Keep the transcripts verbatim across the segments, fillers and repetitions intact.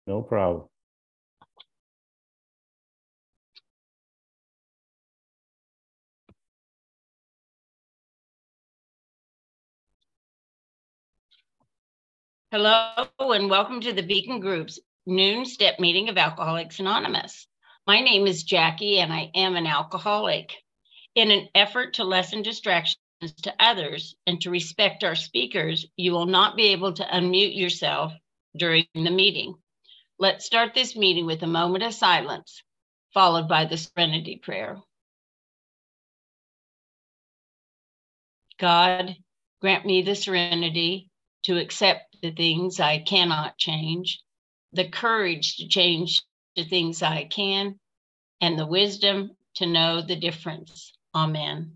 No problem. Hello, and welcome to the Beacon Group's noon step meeting of Alcoholics Anonymous. My name is Jackie, and I am an alcoholic. In an effort to lessen distractions to others and to respect our speakers, you will not be able to unmute yourself during the meeting. Let's start this meeting with a moment of silence, followed by the Serenity Prayer. God, grant me the serenity to accept the things I cannot change, the courage to change the things I can, and the wisdom to know the difference. Amen.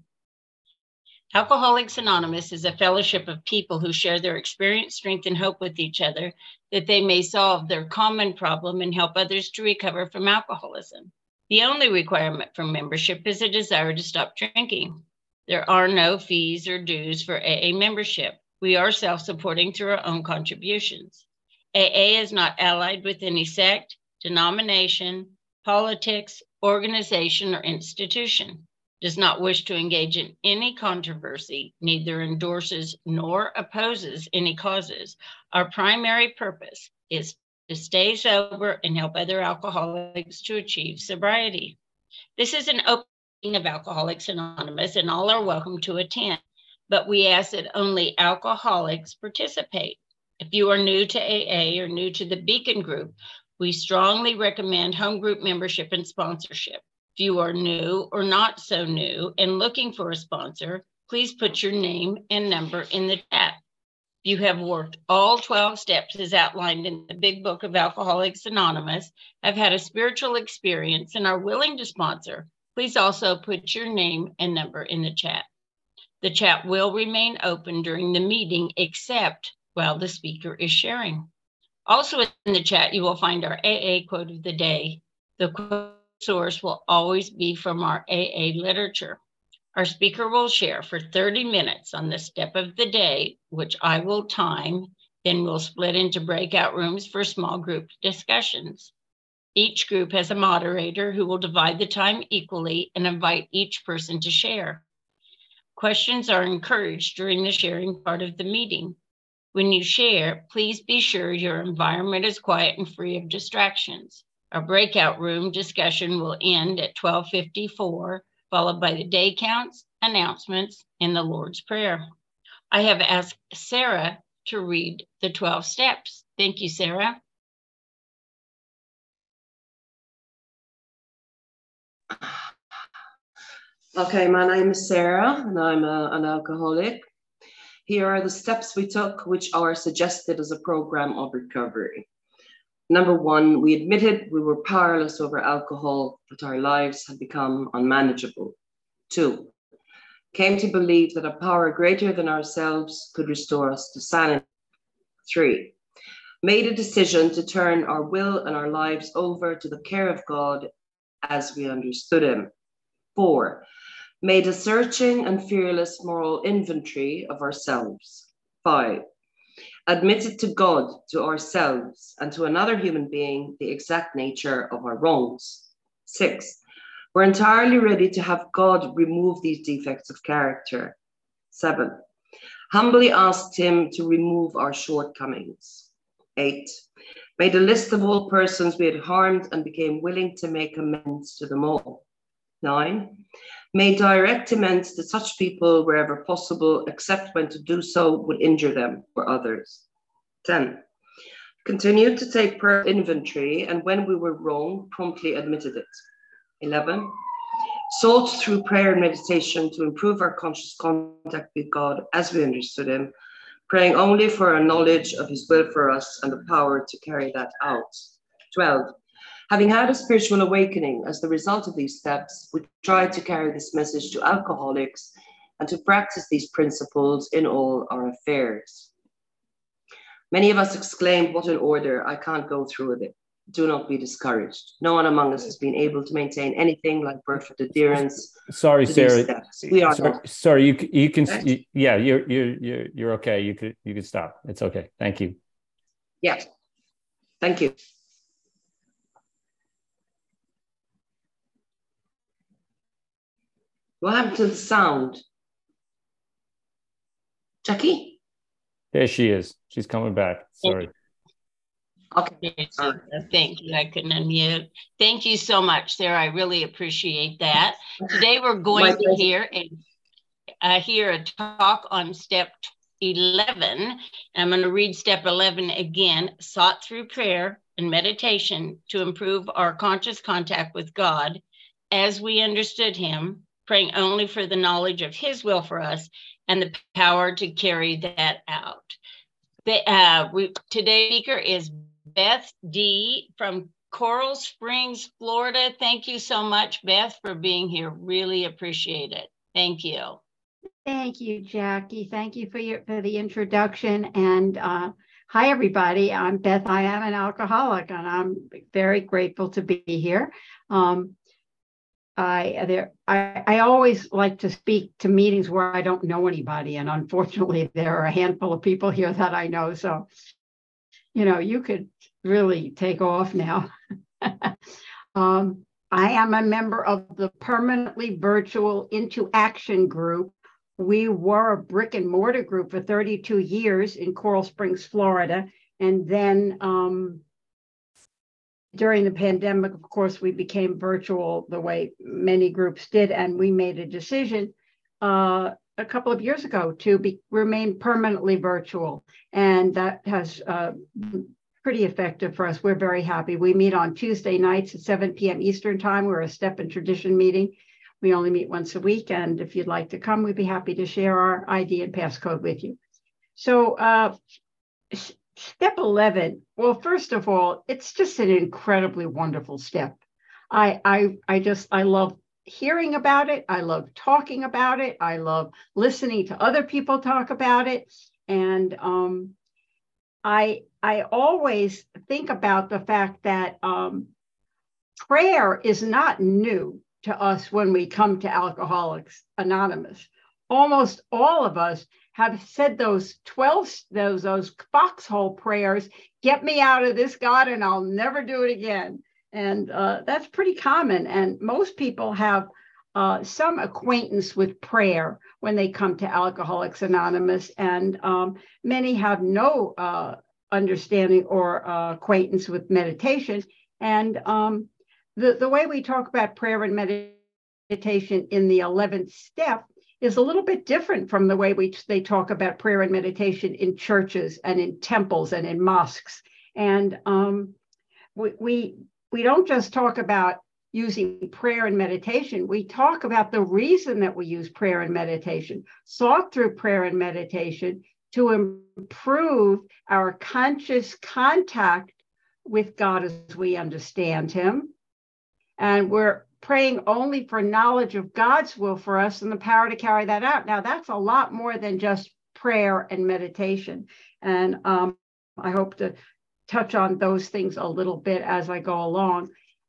Alcoholics Anonymous is a fellowship of people who share their experience, strength, and hope with each other that they may solve their common problem and help others to recover from alcoholism. The only requirement for membership is a desire to stop drinking. There are no fees or dues for A A membership. We are self-supporting through our own contributions. A A is not allied with any sect, denomination, politics, organization, or institution, does not wish to engage in any controversy, neither endorses nor opposes any causes. Our primary purpose is to stay sober and help other alcoholics to achieve sobriety. This is an open meeting of Alcoholics Anonymous, and all are welcome to attend, but we ask that only alcoholics participate. If you are new to A A or new to the Beacon Group, we strongly recommend home group membership and sponsorship. If you are new or not so new and looking for a sponsor, please put your name and number in the chat. If you have worked all twelve steps as outlined in the Big Book of Alcoholics Anonymous, have had a spiritual experience, and are willing to sponsor, please also put your name and number in the chat. The chat will remain open during the meeting, except while the speaker is sharing. Also in the chat, you will find our A A quote of the day. The quote source will always be from our A A literature. Our speaker will share for thirty minutes on the step of the day, which I will time, then we'll split into breakout rooms for small group discussions. Each group has a moderator who will divide the time equally and invite each person to share. Questions are encouraged during the sharing part of the meeting. When you share, please be sure your environment is quiet and free of distractions. Our breakout room discussion will end at twelve fifty-four, followed by the day counts, announcements, and the Lord's Prayer. I have asked Sarah to read the twelve steps. Thank you, Sarah. Okay, my name is Sarah, and I'm a, an alcoholic. Here are the steps we took, which are suggested as a program of recovery. Number one, we admitted we were powerless over alcohol, that our lives had become unmanageable. Two, came to believe that a power greater than ourselves could restore us to sanity. Three, made a decision to turn our will and our lives over to the care of God as we understood him. Four, made a searching and fearless moral inventory of ourselves. Five, admitted to God, to ourselves, and to another human being the exact nature of our wrongs. Six, we're entirely ready to have God remove these defects of character. Seven, humbly asked him to remove our shortcomings. Eight, made a list of all persons we had harmed and became willing to make amends to them all. Nine, made direct amends to such people wherever possible, except when to do so would injure them or others. ten, continued to take personal inventory, and when we were wrong, promptly admitted it. eleven, sought through prayer and meditation to improve our conscious contact with God as we understood him, praying only for a knowledge of his will for us and the power to carry that out. twelve, having had a spiritual awakening as the result of these steps, we tried to carry this message to alcoholics and to practice these principles in all our affairs. Many of us exclaimed, "What an order, I can't go through with it." Do not be discouraged. No one among us has been able to maintain anything like perfect adherence. Sorry, Sarah. We are sorry, not. sorry, you you can Right? you, yeah, you're you're you're you're okay. You could you could stop. It's okay. Thank you. Yeah. Thank you. What happened to the sound? Jackie? There she is. She's coming back. Sorry. Okay. Yes, All right. thank you. I couldn't unmute. Thank you so much, Sarah. I really appreciate that. Today we're going My to pleasure. hear a, uh, hear a talk on step eleven. I'm going to read step eleven again. Sought through prayer and meditation to improve our conscious contact with God as we understood him, praying only for the knowledge of his will for us and the power to carry that out. The, uh, we, today's speaker is Beth D. from Coral Springs, Florida. Thank you so much, Beth, for being here. Really appreciate it. Thank you. Thank you, Jackie. Thank you for your for the introduction. And uh, hi, everybody. I'm Beth. I am an alcoholic, and I'm very grateful to be here. Um, I there I, I always like to speak to meetings where I don't know anybody, and unfortunately, there are a handful of people here that I know. So, you know, you could really take off now. um, I am a member of the Permanently Virtual Into Action group. We were a brick and mortar group for thirty-two years in Coral Springs, Florida. And then um, during the pandemic, of course, we became virtual the way many groups did. And we made a decision uh, a couple of years ago to be, remain permanently virtual. And that has uh, been pretty effective for us. We're very happy. We meet on Tuesday nights at seven p m Eastern time. We're a Step and Tradition meeting. We only meet once a week, and if you'd like to come, we'd be happy to share our I D and passcode with you. So uh, step eleven, well, first of all, it's just an incredibly wonderful step. I, I, I just, I love hearing about it. I love talking about it. I love listening to other people talk about it. And um, I, I always think about the fact that um, prayer is not new to us when we come to Alcoholics Anonymous. Almost all of us have said those twelve, those, those foxhole prayers, get me out of this, God, and I'll never do it again. And uh, that's pretty common. And most people have uh, some acquaintance with prayer when they come to Alcoholics Anonymous. And um, many have no uh, understanding or uh, acquaintance with meditation. And um, The, the way we talk about prayer and meditation in the eleventh step is a little bit different from the way we they talk about prayer and meditation in churches and in temples and in mosques. And um, we, we, we don't just talk about using prayer and meditation. We talk about the reason that we use prayer and meditation, sought through prayer and meditation to improve our conscious contact with God as we understand him. And we're praying only for knowledge of God's will for us and the power to carry that out. Now, that's a lot more than just prayer and meditation. And um, I hope to touch on those things a little bit as I go along.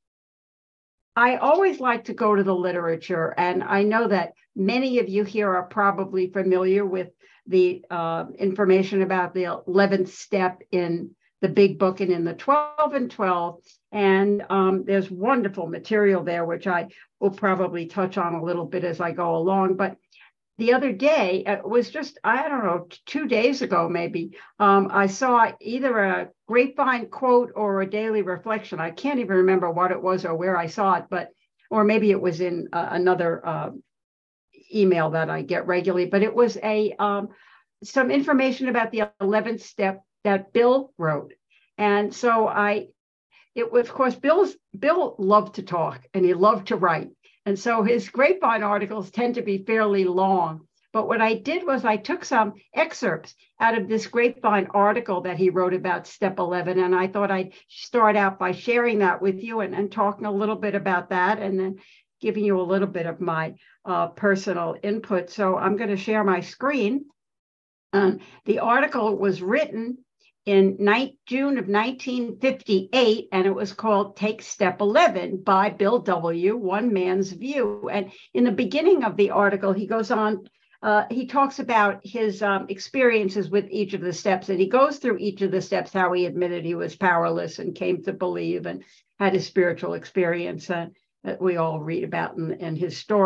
I always like to go to the literature, and I know that many of you here are probably familiar with the uh, information about the eleventh step in the big book and in the twelve and twelve. And um, there's wonderful material there, which I will probably touch on a little bit as I go along. But the other day, it was just, I don't know, two days ago maybe, um, I saw either a Grapevine quote or a daily reflection. I can't even remember what it was or where I saw it, but, or maybe it was in uh, another uh, email that I get regularly, but it was a um, some information about the eleventh step that Bill wrote. And so I, it was, of course, Bill's, Bill loved to talk and he loved to write. And so his Grapevine articles tend to be fairly long. But what I did was I took some excerpts out of this Grapevine article that he wrote about step eleven. And I thought I'd start out by sharing that with you and, and talking a little bit about that and then giving you a little bit of my uh, personal input. So I'm going to share my screen. Um, the article was written in June of nineteen fifty-eight, and it was called Take Step eleven by Bill W., One Man's View. And in the beginning of the article, he goes on, uh, he talks about his um, experiences with each of the steps, and he goes through each of the steps, how he admitted he was powerless and came to believe and had a spiritual experience uh, that we all read about in, in his story.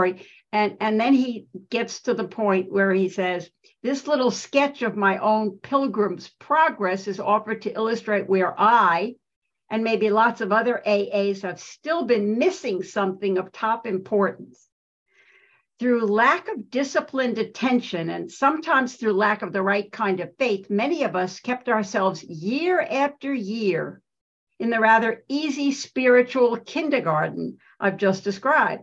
And, and then he gets to the point where he says, this little sketch of my own pilgrim's progress is offered to illustrate where I, and maybe lots of other A As, have still been missing something of top importance. Through lack of disciplined attention, and sometimes through lack of the right kind of faith, many of us kept ourselves year after year in the rather easy spiritual kindergarten I've just described.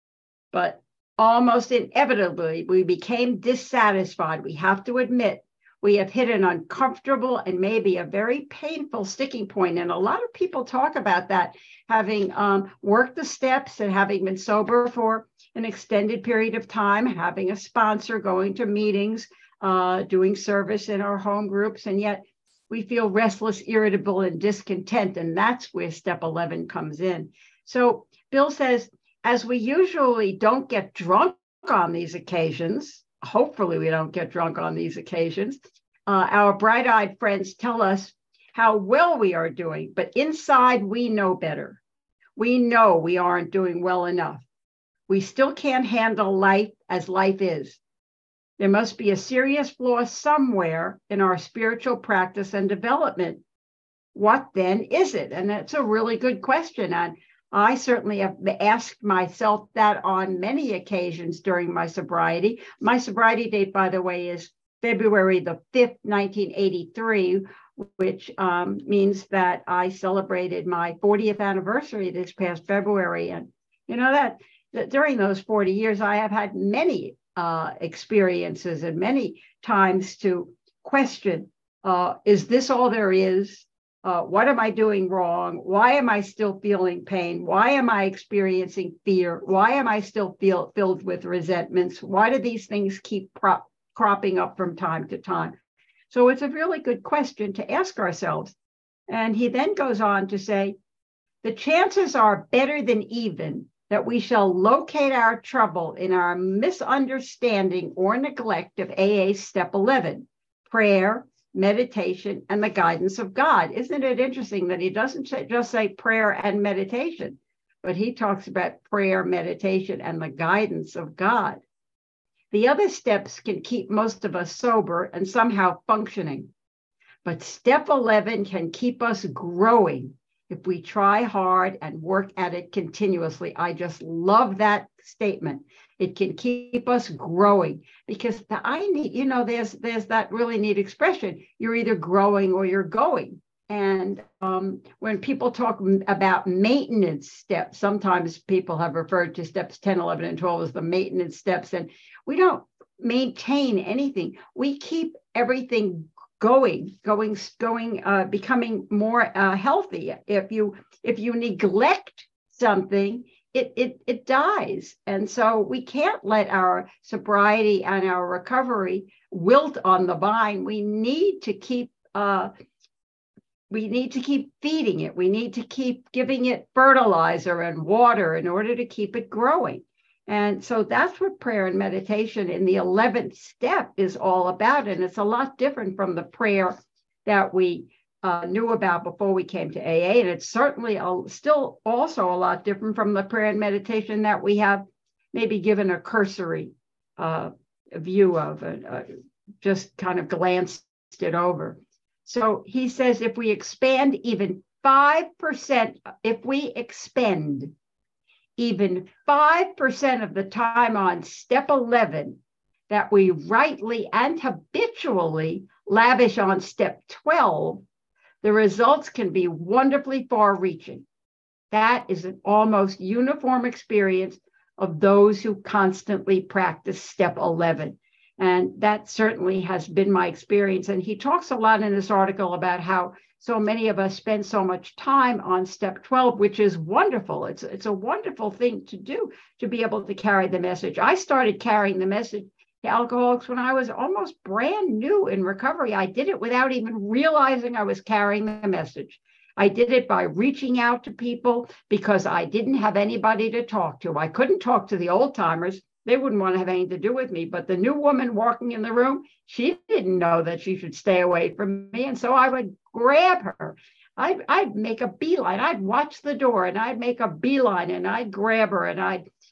But almost inevitably, we became dissatisfied. We have to admit, we have hit an uncomfortable and maybe a very painful sticking point. And a lot of people talk about that, having um, worked the steps and having been sober for an extended period of time, having a sponsor, going to meetings, uh, doing service in our home groups, and yet we feel restless, irritable, and discontent. And that's where step eleven comes in. So Bill says, as we usually don't get drunk on these occasions, hopefully we don't get drunk on these occasions, uh, our bright-eyed friends tell us how well we are doing, but inside we know better. We know we aren't doing well enough. We still can't handle life as life is. There must be a serious flaw somewhere in our spiritual practice and development. What then is it? And that's a really good question. And I certainly have asked myself that on many occasions during my sobriety. My sobriety date, by the way, is February the fifth, nineteen eighty-three, which um, means that I celebrated my fortieth anniversary this past February. And you know that, that during those forty years, I have had many uh, experiences and many times to question, uh, is this all there is? Uh, what am I doing wrong? Why am I still feeling pain? Why am I experiencing fear? Why am I still feel, filled with resentments? Why do these things keep prop, cropping up from time to time? So it's a really good question to ask ourselves. And he then goes on to say, the chances are better than even that we shall locate our trouble in our misunderstanding or neglect of A A Step eleven, prayer, meditation, and the guidance of God. Isn't it interesting that he doesn't say, just say prayer and meditation, but he talks about prayer, meditation, and the guidance of God. The other steps can keep most of us sober and somehow functioning, but step eleven can keep us growing if we try hard and work at it continuously. I just love that statement. It can keep us growing, because the I need, you know, there's there's that really neat expression. You're either growing or you're going. And um, when people talk about maintenance steps, sometimes people have referred to steps ten, eleven, and twelve as the maintenance steps. And we don't maintain anything. We keep everything going, going, going, uh, becoming more uh, healthy. If you if you neglect something, It, it it dies. And so we can't let our sobriety and our recovery wilt on the vine. We need to keep uh, we need to keep feeding it. We need to keep giving it fertilizer and water in order to keep it growing. And so that's what prayer and meditation in the eleventh step is all about. And it's a lot different from the prayer that we Uh, knew about before we came to A A. And it's certainly a, still also a lot different from the prayer and meditation that we have maybe given a cursory uh, view of, and uh, just kind of glanced it over. So he says, if we expand even five percent, if we expend even five percent of the time on step eleven that we rightly and habitually lavish on step twelve, the results can be wonderfully far-reaching. That is an almost uniform experience of those who constantly practice step eleven. And that certainly has been my experience. And he talks a lot in this article about how so many of us spend so much time on step twelve, which is wonderful. It's, it's a wonderful thing to do, to be able to carry the message. I started carrying the message to alcoholics when I was almost brand new in recovery. I did it without even realizing I was carrying the message. I did it by reaching out to people because I didn't have anybody to talk to. I couldn't talk to the old timers. They wouldn't want to have anything to do with me. But the new woman walking in the room, she didn't know that she should stay away from me. And so I would grab her. I'd, I'd make a beeline. I'd watch the door and I'd make a beeline and I'd grab her and I'd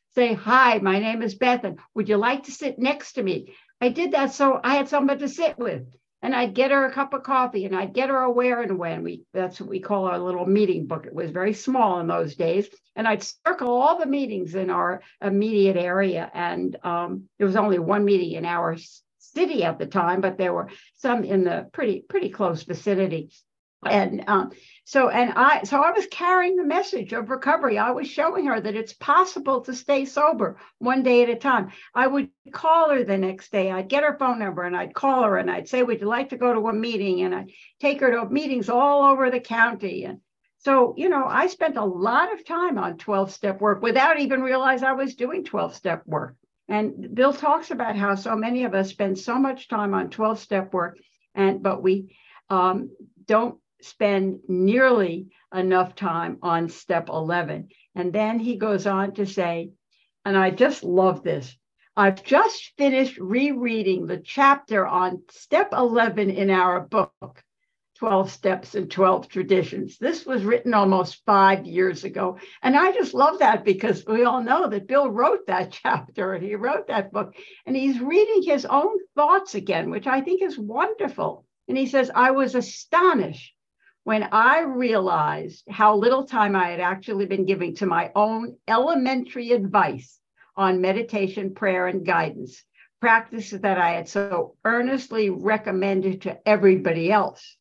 say, hi, my name is Beth, and would you like to sit next to me? I did that so I had somebody to sit with. And I'd get her a cup of coffee, and I'd get her a where and when. We that's what we call our little meeting book. It was very small in those days. And I'd circle all the meetings in our immediate area. And um, there was only one meeting in our city at the time, but there were some in the pretty, pretty close vicinity. And um, so, and I, so I was carrying the message of recovery. I was showing her that it's possible to stay sober one day at a time. I would call her the next day. I'd get her phone number and I'd call her and I'd say, would you like to go to a meeting? And I'd take her to meetings all over the county. And so, you know, I spent a lot of time on twelve-step work without even realize I was doing twelve-step work. And Bill talks about how so many of us spend so much time on twelve-step work, and but we um, don't spend nearly enough time on step eleven. And then he goes on to say, and I just love this, I've just finished rereading the chapter on step eleven in our book, twelve Steps and twelve Traditions. This was written almost five years ago. And I just love that because we all know that Bill wrote that chapter and he wrote that book. And he's reading his own thoughts again, which I think is wonderful. And he says, I was astonished when I realized how little time I had actually been giving to my own elementary advice on meditation, prayer, and guidance, practices that I had so earnestly recommended to everybody else.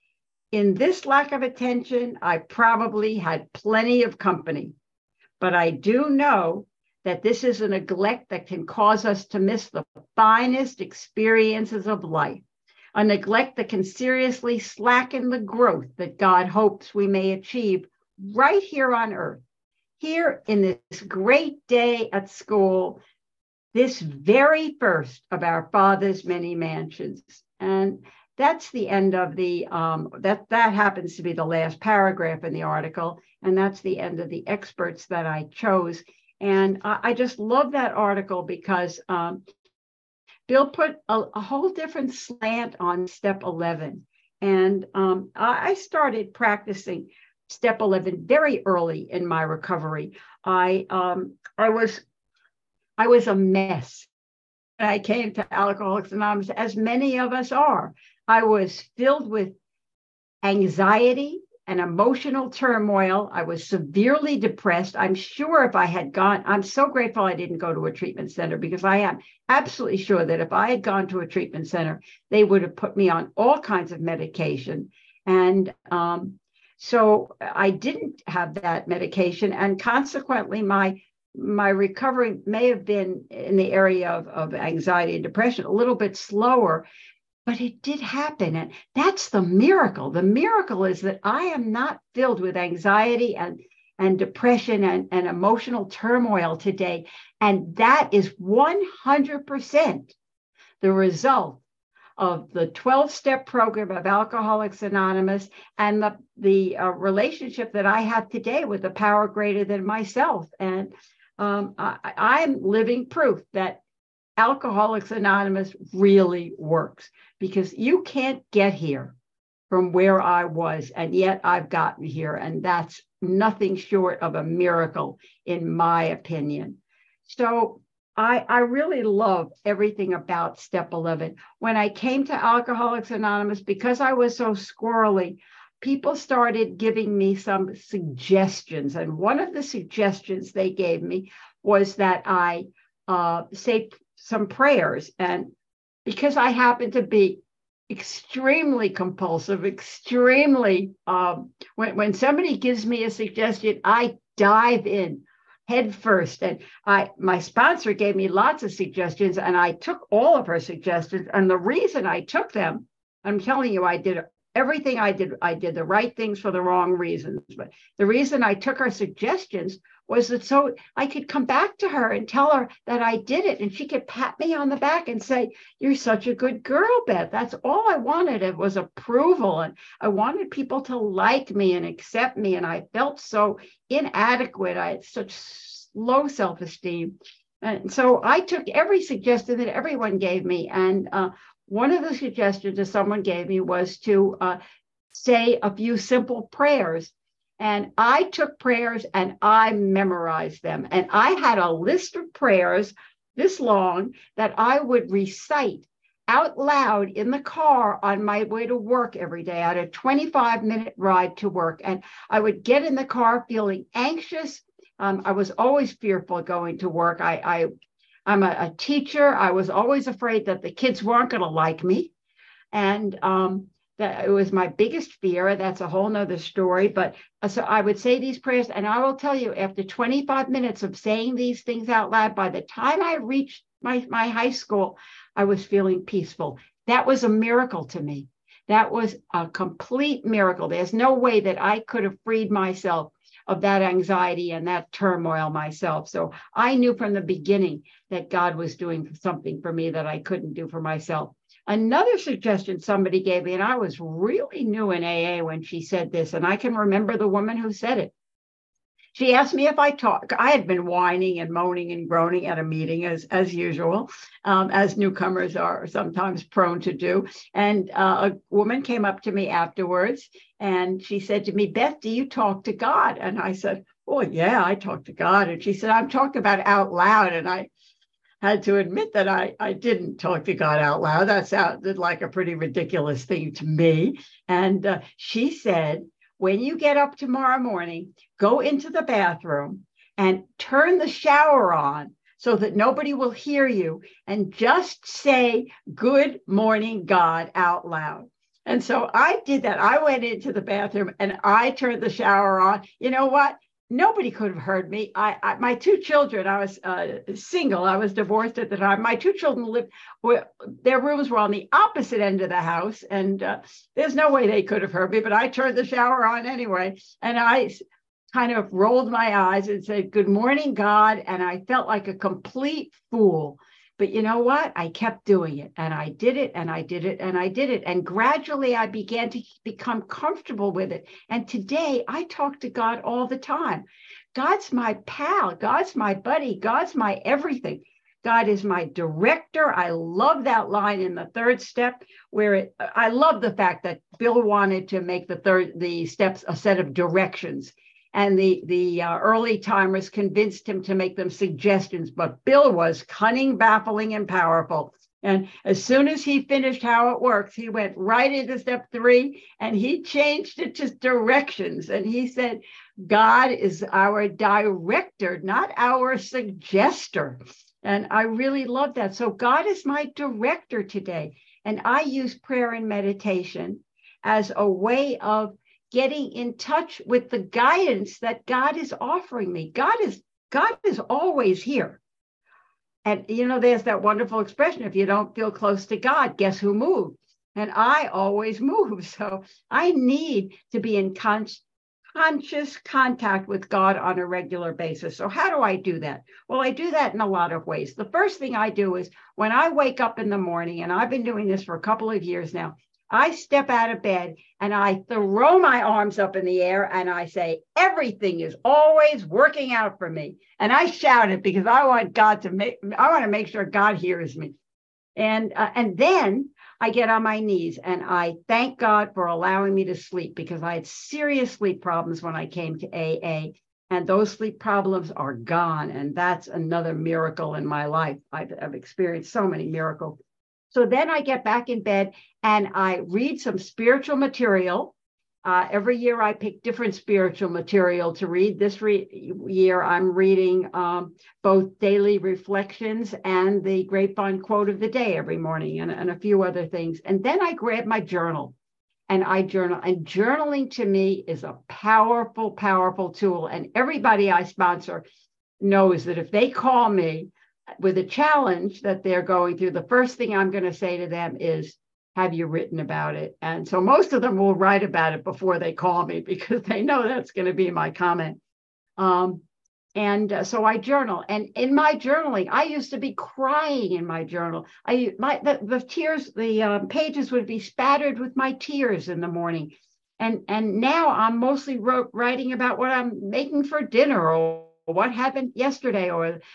In this lack of attention, I probably had plenty of company, but I do know that this is a neglect that can cause us to miss the finest experiences of life. A neglect that can seriously slacken the growth that God hopes we may achieve right here on earth, here in this great day at school, this very first of our Father's many mansions. And that's the end of the, um, that, that happens to be the last paragraph in the article. And that's the end of the experts that I chose. And I, I just love that article because um, Bill put a, a whole different slant on step eleven. And um, I started practicing step eleven very early in my recovery. I um, I was I was a mess when I came to Alcoholics Anonymous, as many of us are. I was filled with anxiety and emotional turmoil. I was severely depressed. I'm sure if I had gone, I'm so grateful I didn't go to a treatment center, because I am absolutely sure that if I had gone to a treatment center, they would have put me on all kinds of medication. And um, so I didn't have that medication. And consequently, my my recovery may have been in the area of, of anxiety and depression a little bit slower. But it did happen. And that's the miracle. The miracle is that I am not filled with anxiety and, and depression and, and emotional turmoil today. And that is one hundred percent the result of the twelve-step program of Alcoholics Anonymous and the, the uh, relationship that I have today with the power greater than myself. And um, I, I'm living proof that Alcoholics Anonymous really works, because you can't get here from where I was, and yet I've gotten here, and that's nothing short of a miracle, in my opinion. So I, I really love everything about step eleven. When I came to Alcoholics Anonymous, because I was so squirrely, people started giving me some suggestions. And one of the suggestions they gave me was that I uh, say some prayers. And because I happen to be extremely compulsive, extremely, um, when, when somebody gives me a suggestion, I dive in head first. And I, my sponsor gave me lots of suggestions, and I took all of her suggestions. And the reason I took them, I'm telling you, I did everything I did, I did the right things for the wrong reasons. But the reason I took her suggestions was that so I could come back to her and tell her that I did it, and she could pat me on the back and say, you're such a good girl, Beth. That's all I wanted. It was approval. And I wanted people to like me and accept me. And I felt so inadequate. I had such low self-esteem. And so I took every suggestion that everyone gave me. And uh, one of the suggestions that someone gave me was to uh, say a few simple prayers. And I took prayers and I memorized them. And I had a list of prayers this long that I would recite out loud in the car on my way to work every day. I had a twenty-five minute ride to work, and I would get in the car feeling anxious. Um, I was always fearful going to work. I, I, I'm a, a teacher. I was always afraid that the kids weren't going to like me. And um, that it was my biggest fear. That's a whole nother story. But uh, so I would say these prayers, and I will tell you, after twenty-five minutes of saying these things out loud, by the time I reached my, my high school, I was feeling peaceful. That was a miracle to me. That was a complete miracle. There's no way that I could have freed myself of that anxiety and that turmoil myself. So I knew from the beginning that God was doing something for me that I couldn't do for myself. Another suggestion somebody gave me, and I was really new in A A when she said this, and I can remember the woman who said it. She asked me if I talk. I had been whining and moaning and groaning at a meeting as, as usual, um, as newcomers are sometimes prone to do. And uh, a woman came up to me afterwards and she said to me, Beth, do you talk to God? And I said, oh, yeah, I talk to God. And she said, I'm talking about it out loud. And I had to admit that I, I didn't talk to God out loud. That sounded like a pretty ridiculous thing to me. And uh, she said, when you get up tomorrow morning, go into the bathroom and turn the shower on so that nobody will hear you, and just say, good morning, God, out loud. And so I did that. I went into the bathroom and I turned the shower on. You know what? Nobody could have heard me. I, I my two children, I was uh, single. I was divorced at the time. My two children lived, were, their rooms were on the opposite end of the house. And uh, there's no way they could have heard me, but I turned the shower on anyway. And I kind of rolled my eyes and said, good morning, God. And I felt like a complete fool. But you know what? I kept doing it, and I did it, and I did it, and I did it. And gradually I began to become comfortable with it. And today I talk to God all the time. God's my pal. God's my buddy. God's my everything. God is my director. I love that line in the third step where it, I love the fact that Bill wanted to make the third, the steps a set of directions. And the, the uh, early timers convinced him to make them suggestions, but Bill was cunning, baffling, and powerful. And as soon as he finished how it works, he went right into step three and he changed it to directions. And he said, God is our director, not our suggester. And I really love that. So God is my director today. And I use prayer and meditation as a way of getting in touch with the guidance that God is offering me. God is, God is always here. And, you know, there's that wonderful expression, if you don't feel close to God, guess who moved? And I always move. So I need to be in con- conscious contact with God on a regular basis. So how do I do that? Well, I do that in a lot of ways. The first thing I do is when I wake up in the morning, and I've been doing this for a couple of years now, I step out of bed and I throw my arms up in the air and I say, everything is always working out for me. And I shout it because I want God to make, I want to make sure God hears me. And, uh, and then I get on my knees and I thank God for allowing me to sleep, because I had serious sleep problems when I came to A A. And those sleep problems are gone. And that's another miracle in my life. I've, I've experienced so many miracles. So then I get back in bed and I read some spiritual material. Uh, every year I pick different spiritual material to read. This re- year I'm reading um, both daily reflections and the Grapevine quote of the day every morning, and, and a few other things. And then I grab my journal and I journal. And journaling to me is a powerful, powerful tool. And everybody I sponsor knows that if they call me with a challenge that they're going through, the first thing I'm going to say to them is, have you written about it? And so most of them will write about it before they call me, because they know that's going to be my comment. Um, and uh, so I journal. And in my journaling, I used to be crying in my journal. I my the, the tears, the uh, pages would be spattered with my tears in the morning. And, and now I'm mostly wrote, writing about what I'm making for dinner, or what happened yesterday, or the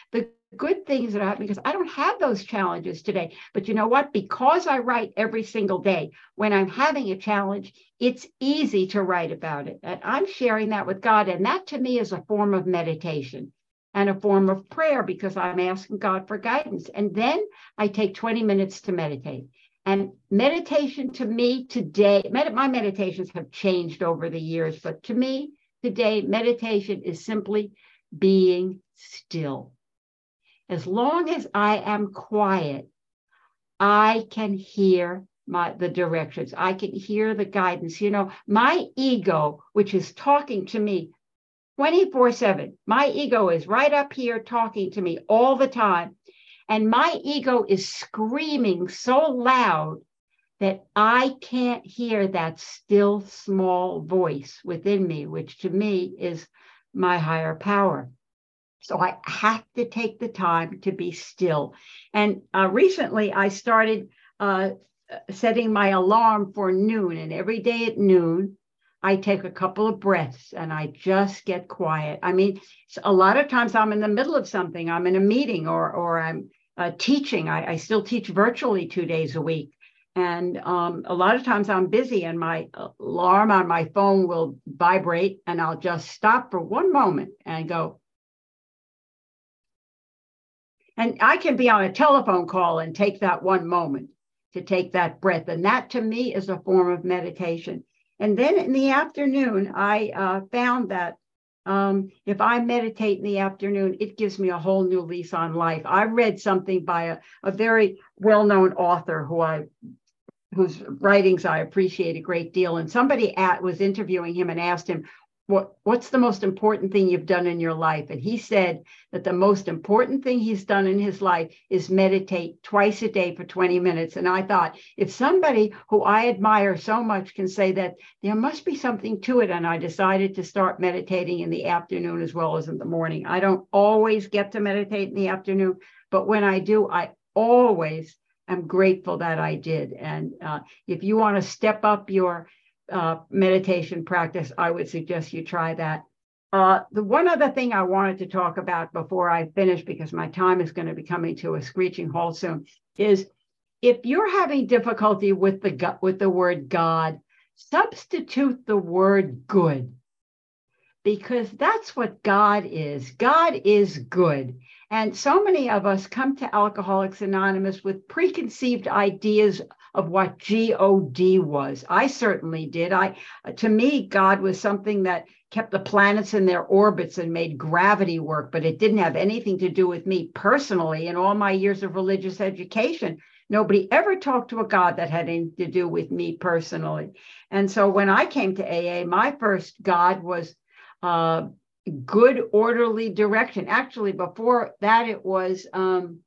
good things that are happening, because I don't have those challenges today. But you know what? Because I write every single day, when I'm having a challenge, it's easy to write about it. And I'm sharing that with God. And that to me is a form of meditation and a form of prayer, because I'm asking God for guidance. And then I take twenty minutes to meditate. And meditation to me today, med- my meditations have changed over the years, but to me today, meditation is simply being still. As long as I am quiet, I can hear my the directions. I can hear the guidance. You know, my ego, which is talking to me twenty-four seven, my ego is right up here talking to me all the time. And my ego is screaming so loud that I can't hear that still small voice within me, which to me is my higher power. So I have to take the time to be still. And uh, recently I started uh, setting my alarm for noon. And every day at noon, I take a couple of breaths and I just get quiet. I mean, a lot of times I'm in the middle of something. I'm in a meeting or, or I'm uh, teaching. I, I still teach virtually two days a week. And um, a lot of times I'm busy and my alarm on my phone will vibrate and I'll just stop for one moment and go. And I can be on a telephone call and take that one moment to take that breath. And that to me is a form of meditation. And then in the afternoon, I uh, found that um, if I meditate in the afternoon, it gives me a whole new lease on life. I read something by a, a very well-known author who I whose writings I appreciate a great deal. And somebody at, was interviewing him and asked him, What, what's the most important thing you've done in your life? And he said that the most important thing he's done in his life is meditate twice a day for twenty minutes. And I thought, if somebody who I admire so much can say that, there must be something to it. And I decided to start meditating in the afternoon as well as in the morning. I don't always get to meditate in the afternoon, but when I do, I always am grateful that I did. And uh, if you want to step up your Uh, meditation practice, I would suggest you try that. Uh, the one other thing I wanted to talk about before I finish, because my time is going to be coming to a screeching halt soon, is if you're having difficulty with the with the word God, substitute the word good, because that's what God is. God is good. And so many of us come to Alcoholics Anonymous with preconceived ideas of what G O D was. I certainly did. I, to me, God was something that kept the planets in their orbits and made gravity work, but it didn't have anything to do with me personally. In all my years of religious education, nobody ever talked to a God that had anything to do with me personally. And so when I came to A A, my first God was uh, good, orderly direction. Actually, before that, it was, um,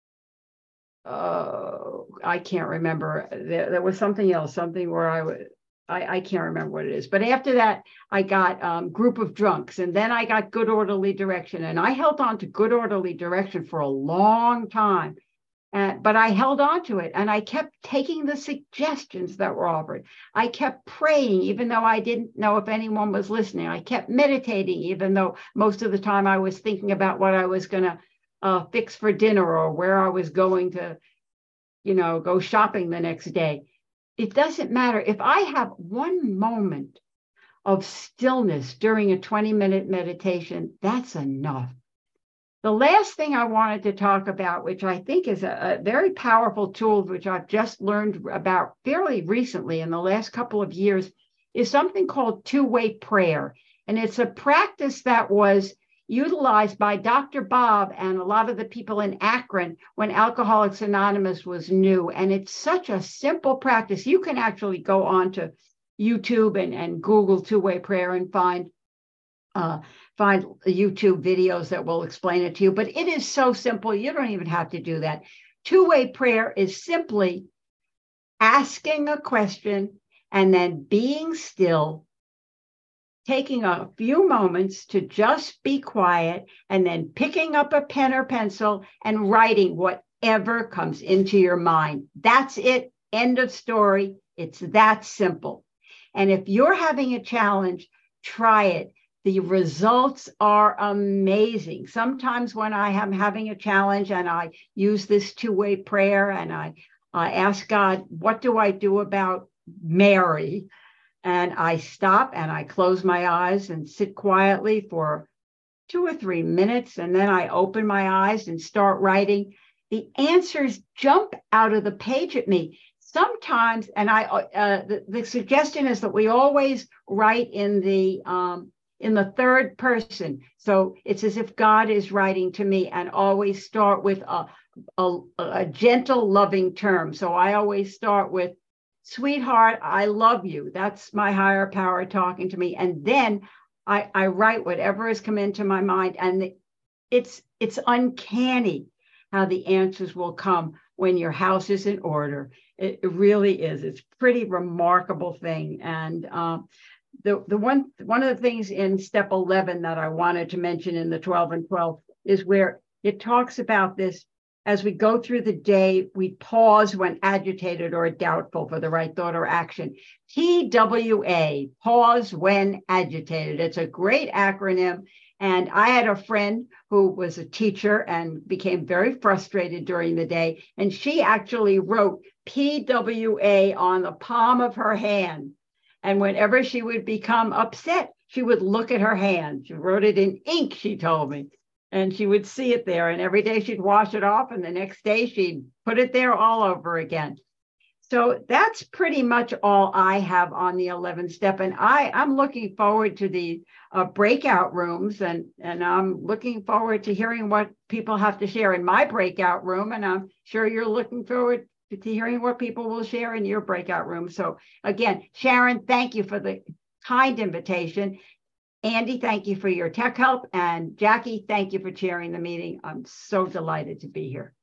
uh, I can't remember. There, there was something else, something where I would, I, I can't remember what it is. But after that, I got um, group of drunks, and then I got good, orderly direction. And I held on to good, orderly direction for a long time. Uh, but I held on to it, and I kept taking the suggestions that were offered. I kept praying, even though I didn't know if anyone was listening. I kept meditating, even though most of the time I was thinking about what I was going to uh, fix for dinner or where I was going to, you know, go shopping the next day. It doesn't matter. If I have one moment of stillness during a twenty minute meditation, that's enough. The last thing I wanted to talk about, which I think is a, a very powerful tool, which I've just learned about fairly recently in the last couple of years, is something called two-way prayer. And it's a practice that was utilized by Doctor Bob and a lot of the people in Akron when Alcoholics Anonymous was new. And it's such a simple practice. You can actually go on to YouTube and, and Google two-way prayer and find Uh, find YouTube videos that will explain it to you, but it is so simple. You don't even have to do that. Two-way prayer is simply asking a question and then being still, taking a few moments to just be quiet, and then picking up a pen or pencil and writing whatever comes into your mind. That's it. End of story. It's that simple. And if you're having a challenge, try it. the results are amazing. Sometimes when I am having a challenge and I use this two-way prayer and I, I ask God, what do I do about Mary? And I stop and I close my eyes and sit quietly for two or three minutes. And then I open my eyes and start writing. The answers jump out of the page at me. Sometimes, and I, uh, the, the suggestion is that we always write in the, um, in the third person. So it's as if God is writing to me, and always start with a, a, a gentle, loving term. So I always start with, sweetheart, I love you. That's my higher power talking to me. And then I, I write whatever has come into my mind. And it's, it's uncanny how the answers will come when your house is in order. It, it really is. It's a pretty remarkable thing. And um, the, the one, one of the things in step eleven that I wanted to mention in the twelve and twelve is where it talks about this. As we go through the day, we pause when agitated or doubtful for the right thought or action. T W A, pause when agitated. It's a great acronym. And I had a friend who was a teacher and became very frustrated during the day. And she actually wrote P W A on the palm of her hand. And whenever she would become upset, she would look at her hand. She wrote it in ink, she told me. And she would see it there. And every day she'd wash it off. And the next day she'd put it there all over again. So that's pretty much all I have on the eleventh step. And I, I'm looking forward to the uh, breakout rooms. And, and I'm looking forward to hearing what people have to share in my breakout room. And I'm sure you're looking forward to hearing what people will share in your breakout room. So again, Sharon, thank you for the kind invitation. Andy, thank you for your tech help. And Jackie, thank you for chairing the meeting. I'm so delighted to be here.